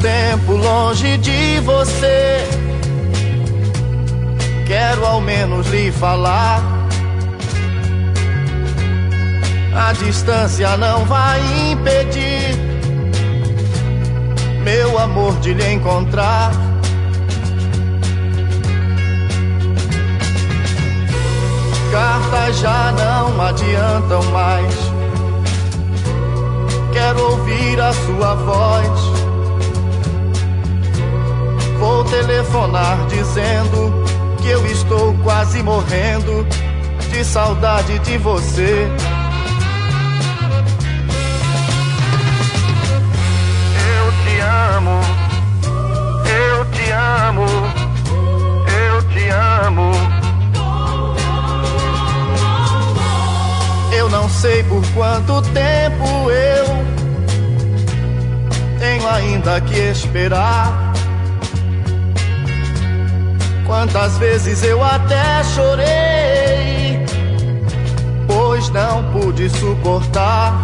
tempo longe de você. Quero ao menos lhe falar. A distância não vai impedir meu amor de lhe encontrar. Cartas já não adiantam mais. Quero ouvir a sua voz. Vou telefonar dizendo que eu estou quase morrendo de saudade de você. Eu te amo, eu te amo, eu te amo. Eu não sei por quanto tempo eu tenho ainda que esperar. Quantas vezes eu até chorei, pois não pude suportar.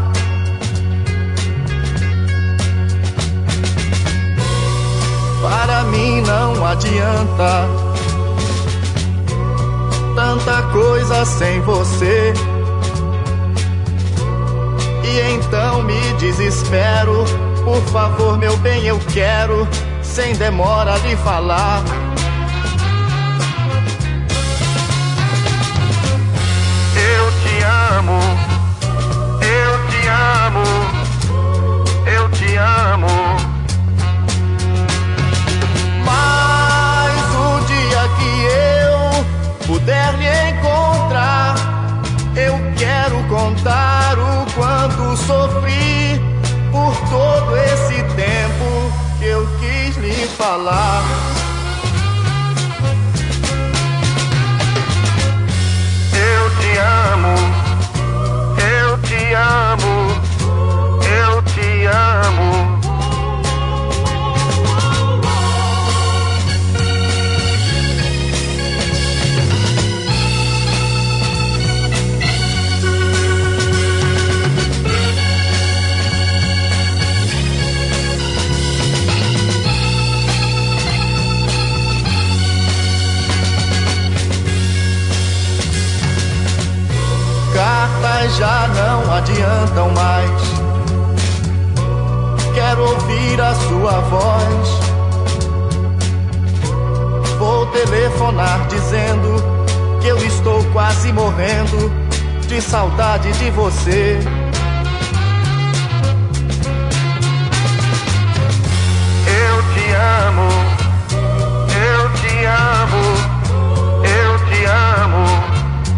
Para mim não adianta tanta coisa sem você. E então me desespero. Por favor, meu bem, eu quero, sem demora, lhe falar. Eu te amo, eu te amo, eu te amo. Mas o dia que eu puder lhe encontrar, eu quero contar o quanto sofri por todo esse tempo que eu quis lhe falar. Eu te amo, eu te amo, eu te amo. Cartas já não adiantam mais. Quero ouvir a sua voz. Vou telefonar dizendo que eu estou quase morrendo de saudade de você. Eu te amo, eu te amo, eu te amo.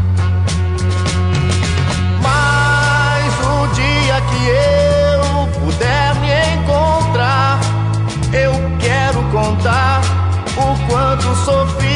Que eu puder me encontrar, eu quero contar o quanto sofri